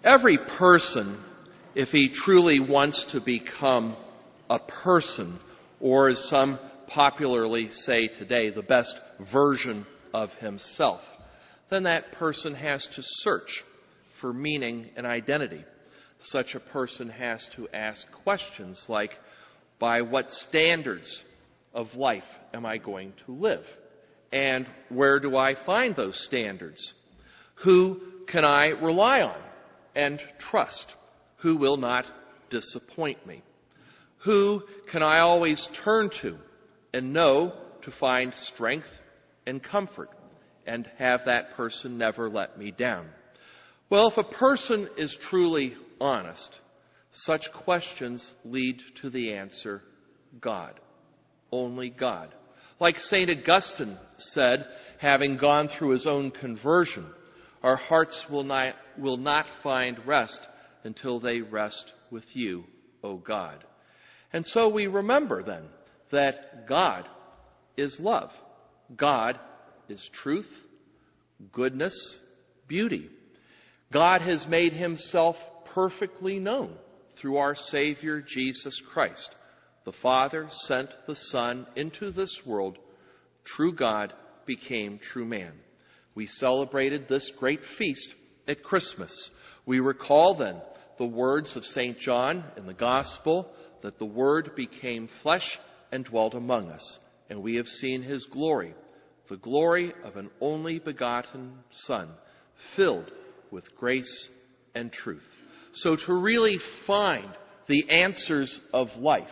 Every person, if he truly wants to become a person, or as some popularly say today, the best version of himself, then that person has to search for meaning and identity. Such a person has to ask questions like, by what standards of life am I going to live? And where do I find those standards? Who can I rely on and trust? Who will not disappoint me? Who can I always turn to and know to find strength and comfort and have that person never let me down? Well, if a person is truly honest, such questions lead to the answer, God. Only God. Like St. Augustine said, having gone through his own conversion, our hearts will not find rest until they rest with you, O God. And so we remember then that God is love. God is truth, goodness, beauty. God has made himself perfectly known through our Savior Jesus Christ. The Father sent the Son into this world. True God became true man. We celebrated this great feast at Christmas. We recall then the words of St. John in the Gospel that the Word became flesh and dwelt among us, and we have seen his glory, the glory of an only begotten Son, filled with grace and truth. So to really find the answers of life,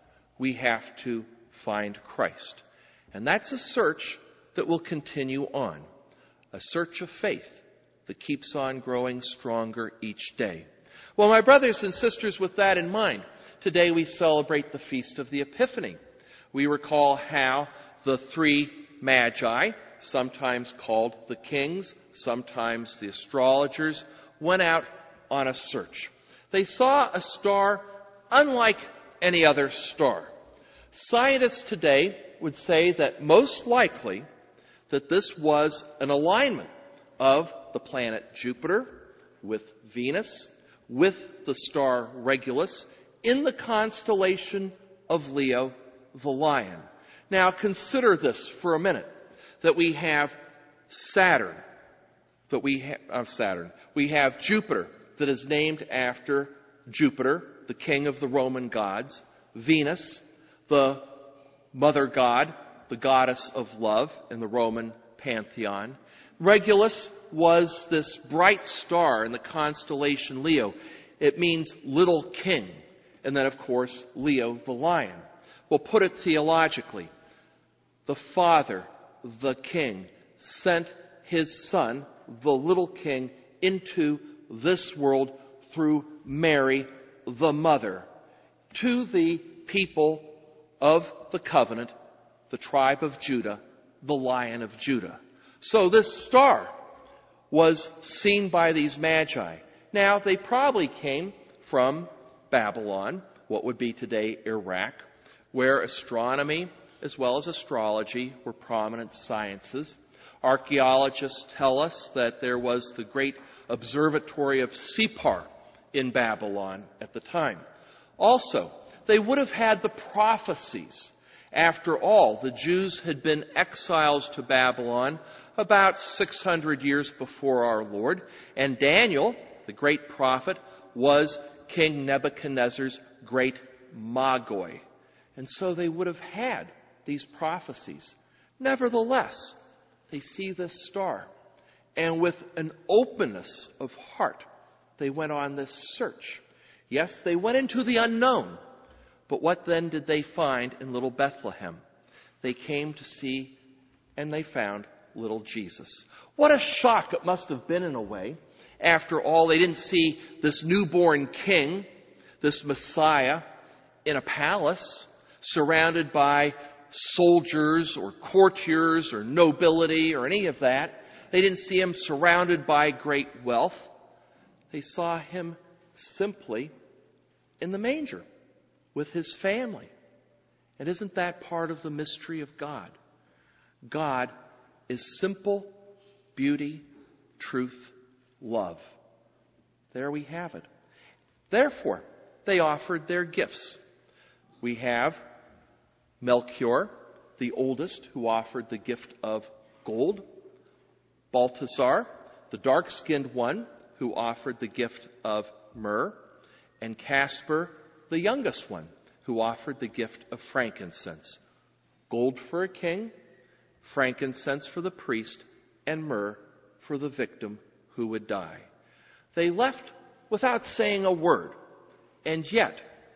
we have to find Christ. And that's a search that will continue on, a search of faith that keeps on growing stronger each day. Well, my brothers and sisters, with that in mind, today we celebrate the Feast of the Epiphany. We recall how the three magi, sometimes called the kings, sometimes the astrologers, went out on a search. They saw a star unlike any other star. Scientists today would say that most likely that this was an alignment of the planet Jupiter with Venus, with the star Regulus, in the constellation of Leo, the lion. Now consider this for a minute, that we have Saturn, we have Jupiter, that is named after Jupiter, the king of the Roman gods, Venus, the mother god, the goddess of love in the Roman pantheon. Regulus was this bright star in the constellation Leo. It means little king. And then, of course, Leo the lion. Well, put it theologically. The Father, the King, sent his Son, the little king, into this world through Mary, the Mother, to the people of the covenant, the tribe of Judah, the Lion of Judah. So this star was seen by these magi. Now, they probably came from Babylon, what would be today Iraq, where astronomy as well as astrology were prominent sciences. Archaeologists tell us that there was the great observatory of Separ in Babylon at the time. Also, they would have had the prophecies. After all, the Jews had been exiles to Babylon about 600 years before our Lord, and Daniel, the great prophet, was King Nebuchadnezzar's great Magoi. And so they would have had these prophecies. Nevertheless, they see this star, and with an openness of heart, they went on this search. Yes, they went into the unknown, but what then did they find in little Bethlehem? They came to see, and they found little Jesus. What a shock it must have been in a way. After all, they didn't see this newborn king, this Messiah, in a palace, surrounded by soldiers or courtiers or nobility or any of that. They didn't see him surrounded by great wealth. They saw him simply in the manger with his family. And isn't that part of the mystery of God? God is simple, beauty, truth, love. There we have it. Therefore, they offered their gifts. We have Melchior, the oldest, who offered the gift of gold. Balthasar, the dark-skinned one, who offered the gift of myrrh. And Caspar, the youngest one, who offered the gift of frankincense. Gold for a king, frankincense for the priest, and myrrh for the victim who would die. They left without saying a word, and yet,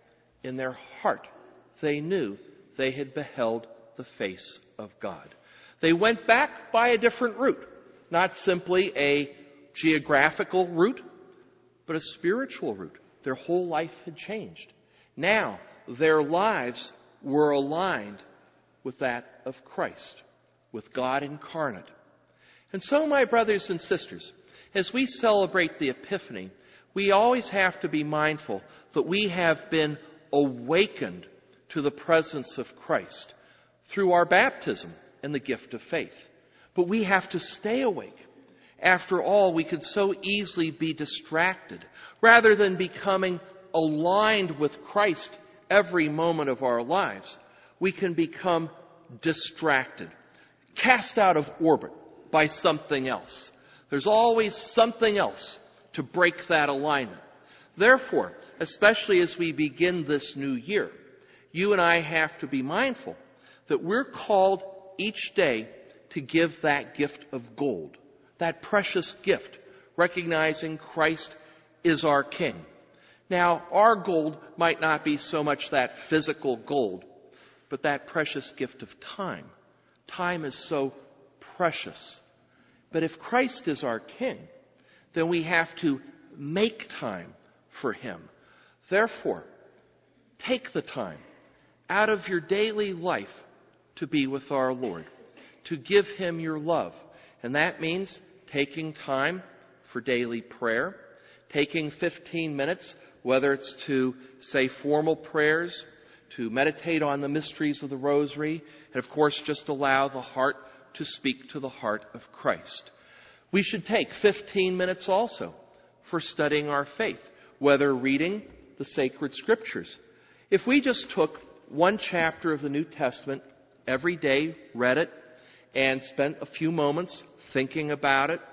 in their heart, they knew they had beheld the face of God. They went back by a different route, not simply a geographical route, but a spiritual route. Their whole life had changed. Now, their lives were aligned with that of Christ, with God incarnate. And so, my brothers and sisters, as we celebrate the Epiphany, we always have to be mindful that we have been awakened to the presence of Christ through our baptism and the gift of faith. But we have to stay awake. After all, we could so easily be distracted. Rather than becoming aligned with Christ every moment of our lives, we can become distracted, cast out of orbit by something else. There's always something else to break that alignment. Therefore, especially as we begin this new year, you and I have to be mindful that we're called each day to give that gift of gold, that precious gift, recognizing Christ is our King. Now, our gold might not be so much that physical gold, but that precious gift of time. Time is so precious. But if Christ is our King, then we have to make time for Him. Therefore, take the time out of your daily life to be with our Lord, to give Him your love. And that means taking time for daily prayer, taking 15 minutes, whether it's to say formal prayers, to meditate on the mysteries of the Rosary, and of course just allow the heart to speak to the heart of Christ. We should take 15 minutes also for studying our faith, whether reading the sacred scriptures. If we just took one chapter of the New Testament every day, read it, and spent a few moments thinking about it,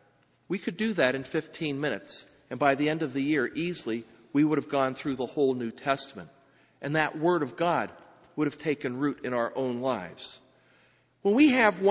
we could do that in 15 minutes. And by the end of the year, easily, we would have gone through the whole New Testament. And that Word of God would have taken root in our own lives. When we have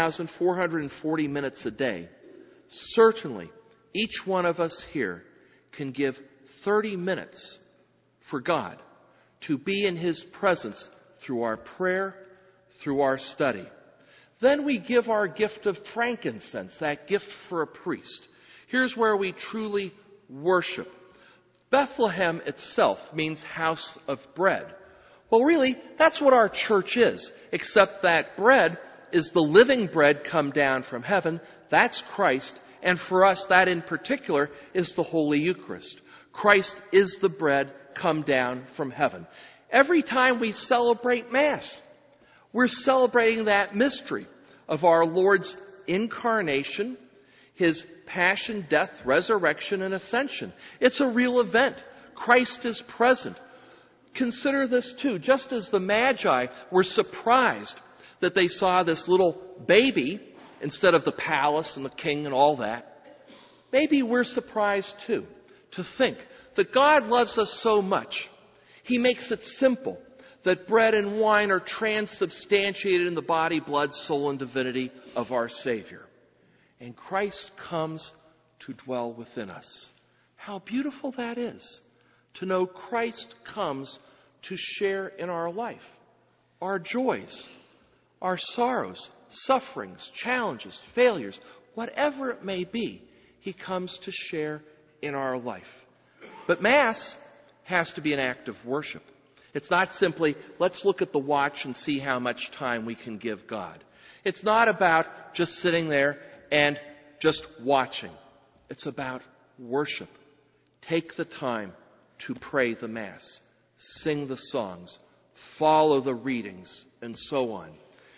1,440 minutes a day, certainly each one of us here can give 30 minutes for God, to be in His presence through our prayer, through our study. Then we give our gift of frankincense, that gift for a priest. Here's where we truly worship. Bethlehem itself means house of bread. Well, really, that's what our church is, except that bread is the living bread come down from heaven. That's Christ. And for us, that in particular is the Holy Eucharist. Christ is the bread come down from heaven. Every time we celebrate Mass, we're celebrating that mystery of our Lord's incarnation, His passion, death, resurrection, and ascension. It's a real event. Christ is present. Consider this too. Just as the Magi were surprised that they saw this little baby instead of the palace and the king and all that, maybe we're surprised too to think that God loves us so much. He makes it simple that bread and wine are transubstantiated in the body, blood, soul, and divinity of our Savior. And Christ comes to dwell within us. How beautiful that is, to know Christ comes to share in our life, our joys, our sorrows, sufferings, challenges, failures, whatever it may be, He comes to share in our life. But Mass has to be an act of worship. It's not simply, let's look at the watch and see how much time we can give God. It's not about just sitting there and just watching. It's about worship. Take the time to pray the Mass, sing the songs, follow the readings, and so on.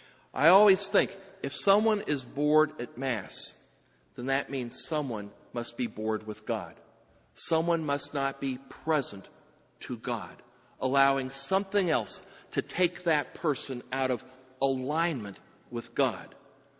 I always think, if someone is bored at Mass, then that means someone must be bored with God. Someone must not be present to God, allowing something else to take that person out of alignment with God.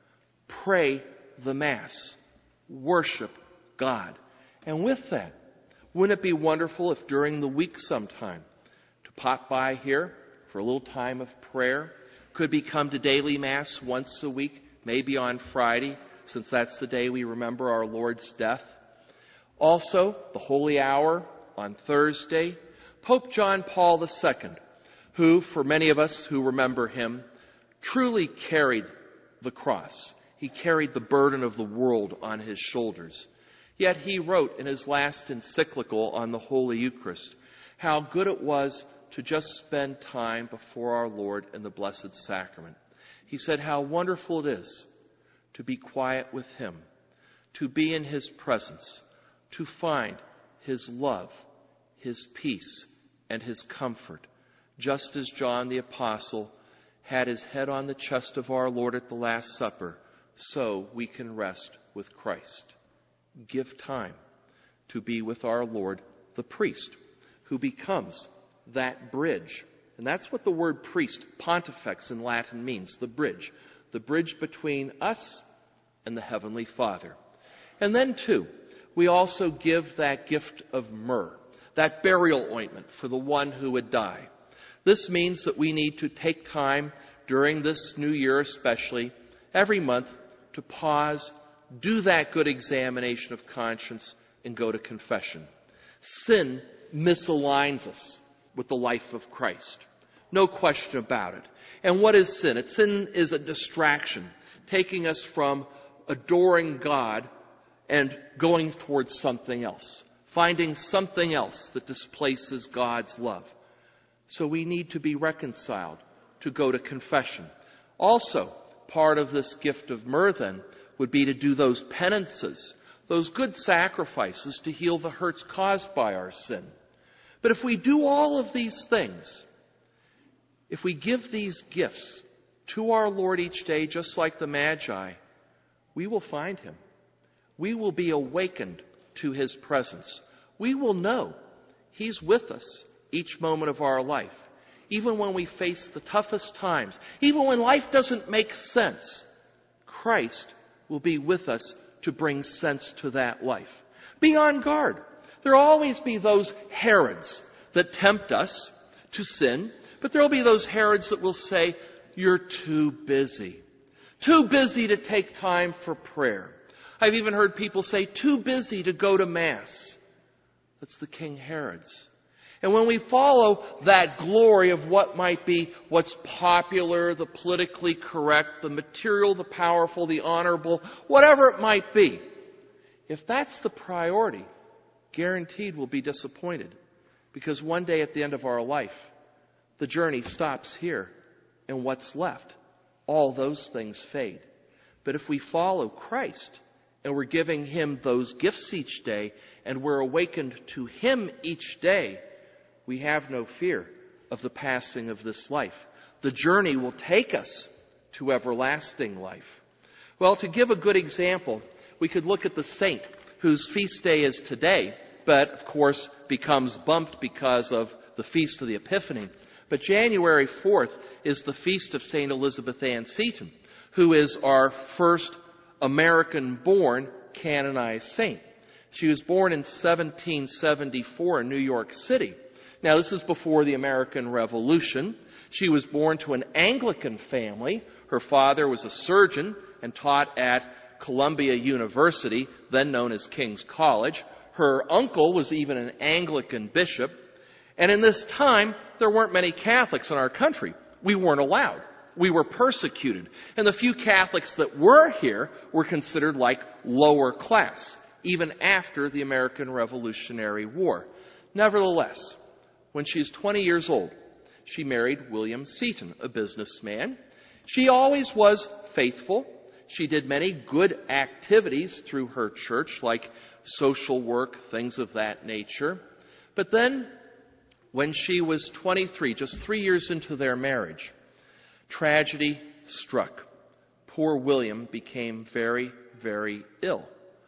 Pray the Mass. Worship God. And with that, wouldn't it be wonderful if during the week sometime to pop by here for a little time of prayer? Could we come to daily Mass once a week, maybe on Friday, since that's the day we remember our Lord's death? Also, the Holy Hour on Thursday. Pope John Paul II, who, for many of us who remember him, truly carried the cross. He carried the burden of the world on his shoulders. Yet he wrote in his last encyclical on the Holy Eucharist how good it was to just spend time before our Lord in the Blessed Sacrament. He said how wonderful it is to be quiet with him, to be in his presence, to find his love, his peace, and his comfort, just as John the Apostle had his head on the chest of our Lord at the Last Supper, so we can rest with Christ. Give time to be with our Lord, the priest, who becomes that bridge. And that's what the word priest, pontifex in Latin, means, the bridge between us and the Heavenly Father. And then, too, we also give that gift of myrrh, that burial ointment for the one who would die. This means that we need to take time during this new year especially, every month, to pause, do that good examination of conscience, and go to confession. Sin misaligns us with the life of Christ. No question about it. And what is sin? Sin is a distraction, taking us from adoring God and going towards something else, finding something else that displaces God's love. So we need to be reconciled, to go to confession. Also, part of this gift of myrrh then would be to do those penances, those good sacrifices to heal the hurts caused by our sin. But if we do all of these things, if we give these gifts to our Lord each day, just like the Magi, we will find him. We will be awakened to his presence. We will know he's with us each moment of our life. Even when we face the toughest times, even when life doesn't make sense, Christ will be with us to bring sense to that life. Be on guard. There will always be those Herods that tempt us to sin, but there will be those Herods that will say, you're too busy. Too busy to take time for prayer. I've even heard people say, too busy to go to Mass. That's the King Herods. And when we follow that glory of what might be what's popular, the politically correct, the material, the powerful, the honorable, whatever it might be, if that's the priority, guaranteed we'll be disappointed. Because one day at the end of our life, the journey stops here. And what's left? All those things fade. But if we follow Christ, and we're giving him those gifts each day, and we're awakened to him each day, we have no fear of the passing of this life. The journey will take us to everlasting life. Well, to give a good example, we could look at the saint whose feast day is today, but of course becomes bumped because of the Feast of the Epiphany. But January 4th is the feast of St. Elizabeth Ann Seton, who is our first American-born canonized saint. She was born in 1774 in New York City. Now, this is before the American Revolution. She was born to an Anglican family. Her father was a surgeon and taught at Columbia University, then known as King's College. Her uncle was even an Anglican bishop. And in this time, there weren't many Catholics in our country. We weren't allowed. We were persecuted. And the few Catholics that were here were considered like lower class, even after the American Revolutionary War. Nevertheless, when she was 20 years old, she married William Seton, a businessman. She always was faithful. She did many good activities through her church, like social work, things of that nature. But then, when she was 23, just 3 years into their marriage, tragedy struck. Poor William became very, very ill.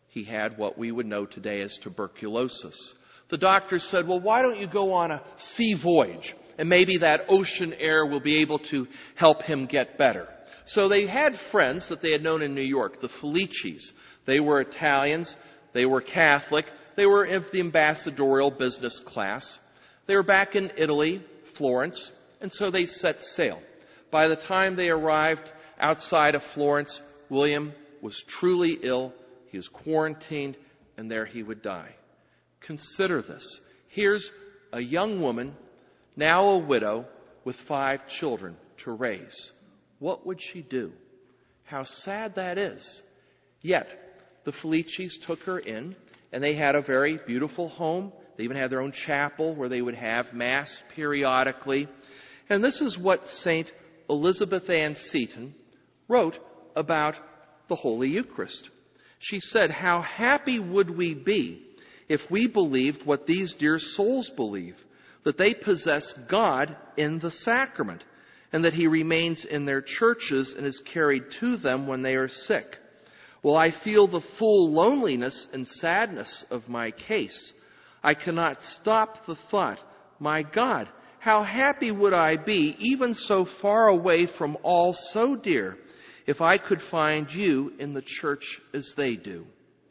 He had what we would know today as tuberculosis. The doctors said, well, why don't you go on a sea voyage? And maybe that ocean air will be able to help him get better. So they had friends that they had known in New York, the Felicis. They were Italians. They were Catholic. They were of the ambassadorial business class. They were back in Italy, Florence, and so they set sail. By the time they arrived outside of Florence, William was truly ill. He was quarantined, and there he would die. Consider this. Here's a young woman, now a widow, with 5 children to raise. What would she do? How sad that is. Yet, the Felicis took her in, and they had a very beautiful home. They even had their own chapel where they would have Mass periodically. And this is what St. Elizabeth Ann Seton wrote about the Holy Eucharist. She said, "How happy would we be if we believed what these dear souls believe, that they possess God in the sacrament, and that He remains in their churches and is carried to them when they are sick. While I feel the full loneliness and sadness of my case, I cannot stop the thought, my God, how happy would I be, even so far away from all so dear, if I could find you in the church as they do."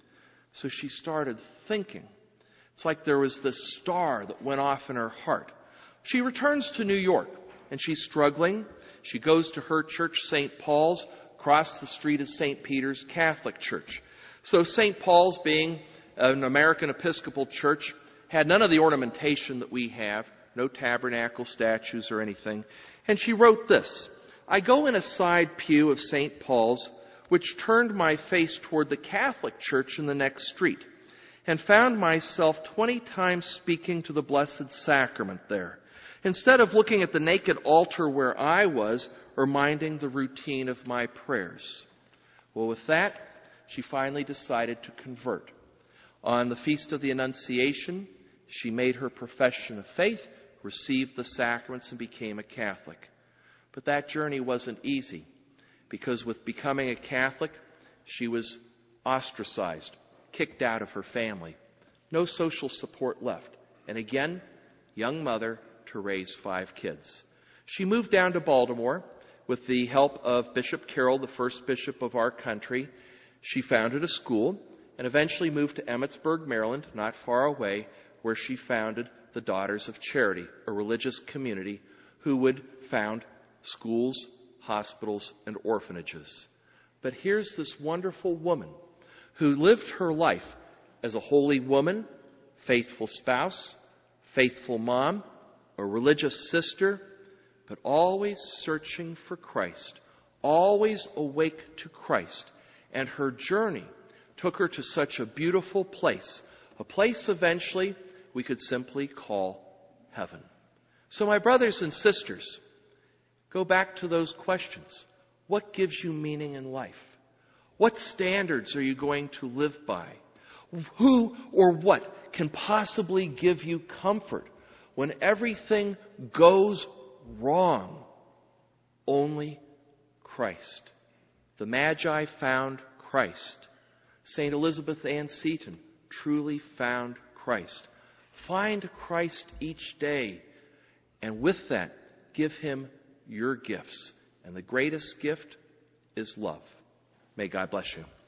So she started thinking. It's like there was this star that went off in her heart. She returns to New York, and she's struggling. She goes to her church, St. Paul's. Across the street is St. Peter's Catholic Church. So St. Paul's, being an American Episcopal church, had none of the ornamentation that we have, no tabernacle statues or anything. And she wrote this, "I go in a side pew of St. Paul's, which turned my face toward the Catholic Church in the next street, and found myself 20 times speaking to the Blessed Sacrament there, instead of looking at the naked altar where I was, or minding the routine of my prayers." Well, with that, she finally decided to convert. On the Feast of the Annunciation, she made her profession of faith, received the sacraments, and became a Catholic. But that journey wasn't easy, because with becoming a Catholic, she was ostracized, kicked out of her family. No social support left. And again, young mother to raise 5 kids. She moved down to Baltimore with the help of Bishop Carroll, the first bishop of our country. She founded a school and eventually moved to Emmitsburg, Maryland, not far away, where she founded the Daughters of Charity, a religious community who would found schools, hospitals, and orphanages. But here's this wonderful woman who lived her life as a holy woman, faithful spouse, faithful mom, a religious sister, but always searching for Christ, always awake to Christ. And her journey took her to such a beautiful place, a place eventually we could simply call heaven. So my brothers and sisters, go back to those questions. What gives you meaning in life? What standards are you going to live by? Who or what can possibly give you comfort when everything goes wrong? Only Christ. The Magi found Christ. St. Elizabeth Ann Seton truly found Christ. Find Christ each day, and with that, give Him your gifts. And the greatest gift is love. May God bless you.